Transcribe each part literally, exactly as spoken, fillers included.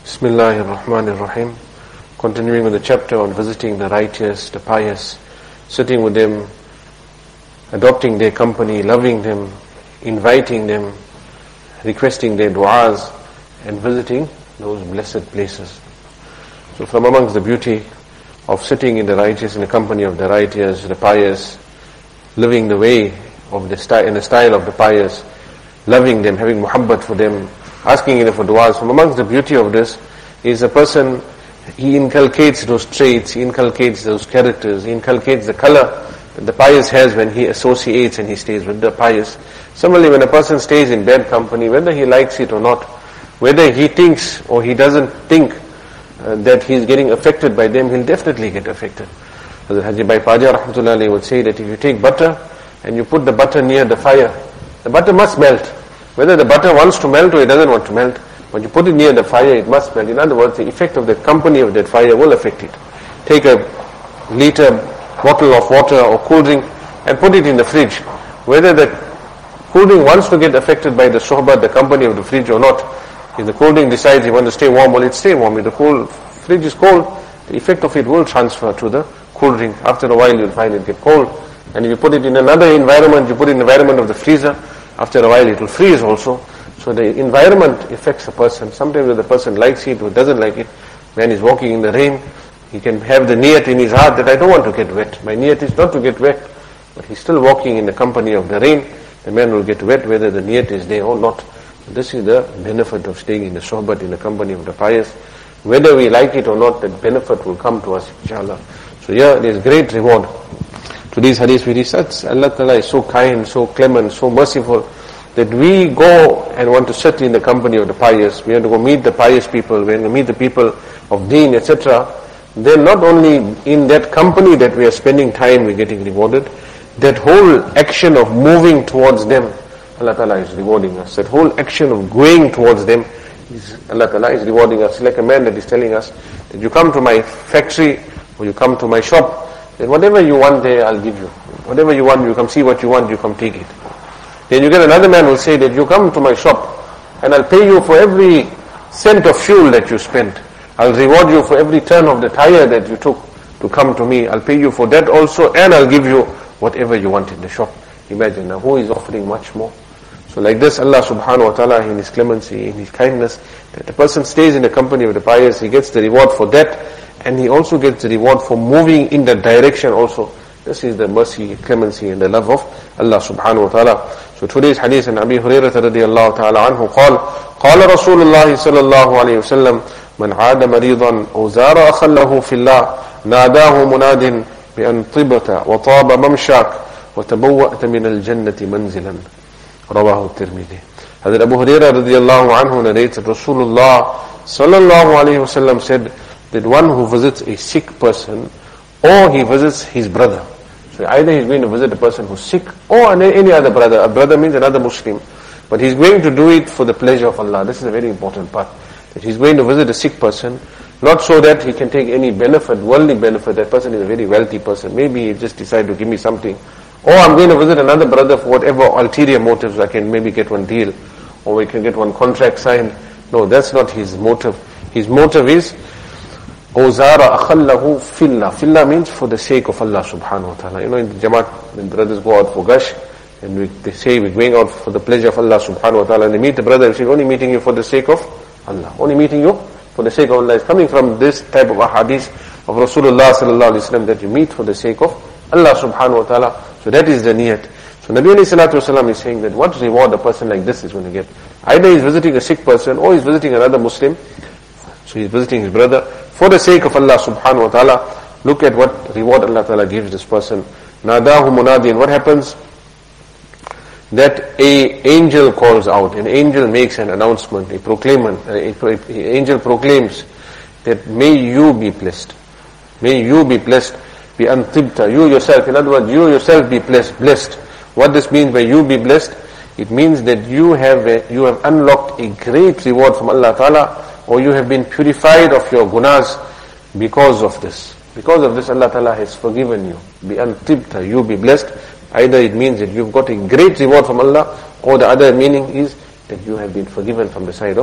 Bismillahir Rahmanir Rahim. Continuing with the chapter on visiting the righteous, the pious, sitting with them, adopting their company, loving them, inviting them, requesting their du'as, and visiting those blessed places. So from amongst the beauty of sitting in the righteous, in the company of the righteous, the pious, living the way of the style, in the style of the pious, loving them, having muhabbat for them, asking them for du'as. From amongst the beauty of this is a person, he inculcates those traits, he inculcates those characters, he inculcates the color that the pious has when he associates and he stays with the pious. Similarly, when a person stays in bad company, whether he likes it or not, whether he thinks or he doesn't think uh, that he's getting affected by them, he'll definitely get affected. Hazrat Haji Bhai Paja Rahmatullahi Alayhi would say that if you take butter and you put the butter near the fire, the butter must melt. Whether the butter wants to melt or it doesn't want to melt, when you put it near the fire, it must melt. In other words, the effect of the company of that fire will affect it. Take a liter bottle of water or cool drink and put it in the fridge. Whether the cool drink wants to get affected by the sohbah, the company of the fridge or not, if the cool drink decides he wants to stay warm, well, it stay warm. If the cool fridge is cold, the effect of it will transfer to the cool drink. After a while, you'll find it get cold. And if you put it in another environment, you put it in the environment of the freezer, after a while it will freeze also. So the environment affects a person. Sometimes if the person likes it or doesn't like it, when he's walking in the rain, he can have the niyat in his heart that I don't want to get wet. My niyat is not to get wet. But he's still walking in the company of the rain. The man will get wet whether the niyat is there or not. This is the benefit of staying in the sohbat, in the company of the pious. Whether we like it or not, that benefit will come to us, inshallah. So here there is great reward. To these hadiths we research, Allah Ta'ala is so kind, so clement, so merciful, that we go and want to sit in the company of the pious. We want to go meet the pious people, we want to meet the people of deen, et cetera. Then not only in that company that we are spending time, we're getting rewarded. That whole action of moving towards them, Allah Ta'ala is rewarding us. That whole action of going towards them, is, Allah Ta'ala is rewarding us. Like a man that is telling us, that you come to my factory, or you come to my shop, then whatever you want there, I'll give you. Whatever you want, you come see what you want, you come take it. Then you get another man will say that you come to my shop, and I'll pay you for every cent of fuel that you spent. I'll reward you for every turn of the tire that you took to come to me. I'll pay you for that also, and I'll give you whatever you want in the shop. Imagine now, who is offering much more? So like this, Allah subhanahu wa ta'ala in His clemency, in His kindness, that the person stays in the company of the pious, he gets the reward for that, and he also gets the reward for moving in that direction also. This is the mercy, clemency, and the love of Allah subhanahu wa ta'ala. So today's hadith in Abi Hurairah radiyallahu ta'ala anhu قال قال رسول الله صلى الله عليه وسلم من عاد مريضا أو زار أخا له في الله ناداه مناد بأن طبت وطاب ممشاك وتبوأت من الجنة منزلا رواه الترمذي. Hazrat Abu Hurairah radiyallahu anhu narrates that Rasulullah sallallahu alayhi wa sallam said that one who visits a sick person or he visits his brother. So either he's going to visit a person who's sick or any other brother. A brother means another Muslim. But he's going to do it for the pleasure of Allah. This is a very important part. That he's going to visit a sick person, not so that he can take any benefit, worldly benefit. That person is a very wealthy person. Maybe he just decided to give me something. Or I'm going to visit another brother for whatever ulterior motives. I can maybe get one deal. Or we can get one contract signed. No, that's not his motive. His motive is Ozara akhallahu fillah. Fillah means for the sake of Allah subhanahu wa ta'ala. You know, in the Jamaat, when brothers go out for gush, and we, they say we're going out for the pleasure of Allah subhanahu wa ta'ala, and they meet the brother, they say, only meeting you for the sake of Allah. Only meeting you for the sake of Allah. It's coming from this type of ahadith of Rasulullah sallallahu alayhi wa sallam, that you meet for the sake of Allah subhanahu wa ta'ala. So that is the niyat. So Nabi alayhi salatu wasalam is saying that what reward a person like this is going to get. Either he's visiting a sick person, or he's visiting another Muslim. So he's visiting his brother for the sake of Allah subhanahu wa ta'ala. Look at what reward Allah ta'ala gives this person. Nadahu munadin. What happens? That a angel calls out. An angel makes an announcement, a proclaimant. A, a, a angel proclaims that may you be blessed. May you be blessed. Be antibta. You yourself, in other words, you yourself be blessed. Blessed. What this means by you be blessed? It means that you have a, you have unlocked a great reward from Allah ta'ala, or you have been purified of your gunas because of this. Because of this, Allah Ta'ala has forgiven you. Be antibta, you be blessed. Either it means that you've got a great reward from Allah, or the other meaning is that you have been forgiven from the side of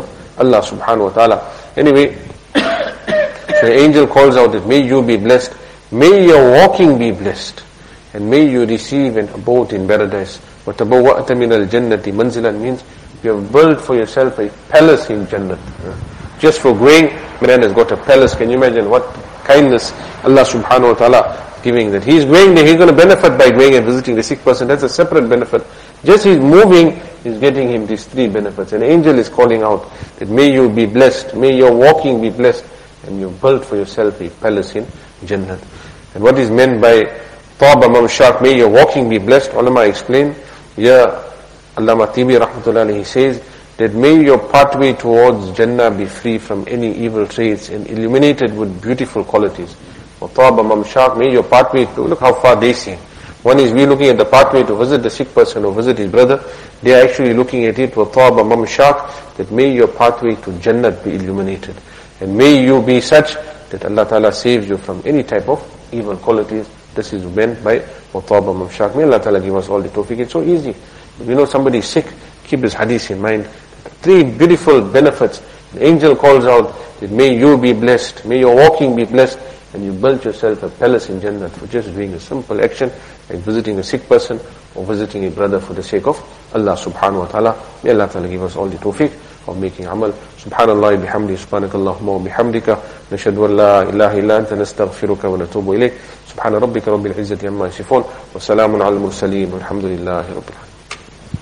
Allah subhanahu wa ta'ala. Anyway, so the angel calls out that may you be blessed, may your walking be blessed, and may you receive an abode in paradise. وَتَبَوَّأْتَ مِنَ الْجَنَّةِ مَنْزِلًا means you have built for yourself a palace in Jannah. Just for going, man has got a palace. Can you imagine what kindness Allah subhanahu wa ta'ala giving that? He's going there, he's going to benefit by going and visiting the sick person. That's a separate benefit. Just he's moving is getting him these three benefits. An angel is calling out that may you be blessed, may your walking be blessed, and you built for yourself a palace in Jannah. And what is meant by Taba Mamshak, may your walking be blessed, ulama explain, yeah, Allama Tibi rahmatullah alayhi says that may your pathway towards Jannah be free from any evil traits and illuminated with beautiful qualities. Or Taba Mamshak, may your pathway, look how far they see. One is we looking at the pathway to visit the sick person or visit his brother. They are actually looking at it with Taba Mamshak, that may your pathway to Jannah be illuminated. And may you be such that Allah Ta'ala saves you from any type of evil qualities. This is meant by Taba Mamshak. May Allah Ta'ala give us all the tawfiq. It's so easy. If you know somebody is sick, keep this hadith in mind. Three beautiful benefits. The angel calls out that may you be blessed, may your walking be blessed, and you build yourself a palace in Jannah for just doing a simple action like visiting a sick person or visiting a brother for the sake of Allah subhanahu wa ta'ala. May Allah ta'ala give us all the tawfiq of making amal. Subhanallah bihamdi, subhanakallahumma wa bihamdika, nashhadu an la ilaha illa anta nastaghfiruka wa natubu ilayk. Subhana rabbika rabbil izzati amma yasifun, wa salamun ala al-mursaleen, walhamdulillahi rabbil alamin.